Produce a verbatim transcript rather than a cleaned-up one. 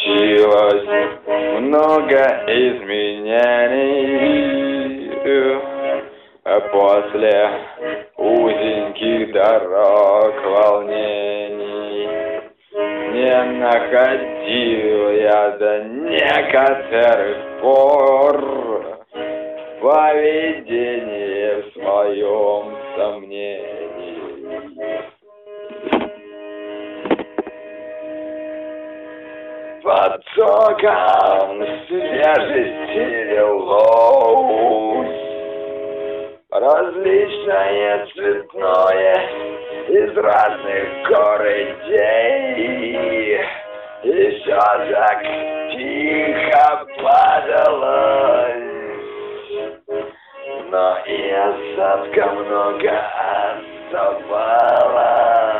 случилось много изменений. А после узеньких дорог волнений не находил я до некоторых пор поведение в своем сомнении. Потоком свежести лилось различное цветное из разных корней, и все так тихо падалось, но и осадка много оставалось.